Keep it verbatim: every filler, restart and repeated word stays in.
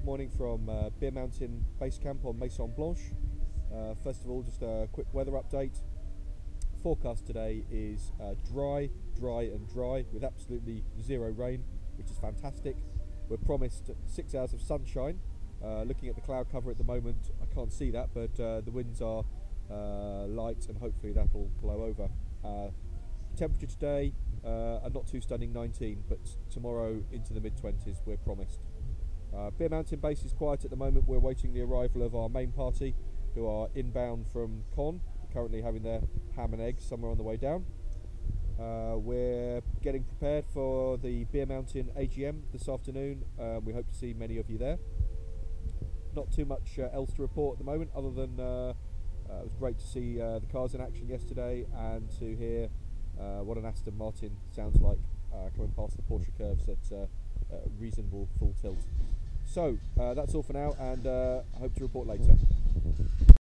morning from uh, Beer Mountain Base Camp on Maison Blanche. Uh, first of all, just a quick weather update. Forecast today is uh, dry, dry and dry with absolutely zero rain, which is fantastic. We're promised six hours of sunshine. Uh, looking at the cloud cover at the moment, I can't see that, but uh, the winds are uh, light and hopefully that'll blow over. Uh, temperature today, uh, a not too stunning nineteen, but tomorrow into the mid twenties, we're promised. Uh, Beer Mountain Base is quiet at the moment. We're waiting the arrival of our main party, who are inbound from Cannes, currently having their ham and eggs somewhere on the way down. Uh, we're getting prepared for the Beer Mountain A G M this afternoon. Uh, we hope to see many of you there. Not too much uh, else to report at the moment, other than uh, uh, it was great to see uh, the cars in action yesterday and to hear uh, what an Aston Martin sounds like uh, coming past the Porsche curves at uh, uh, reasonable full tilt. So uh, that's all for now, and uh, I hope to report later.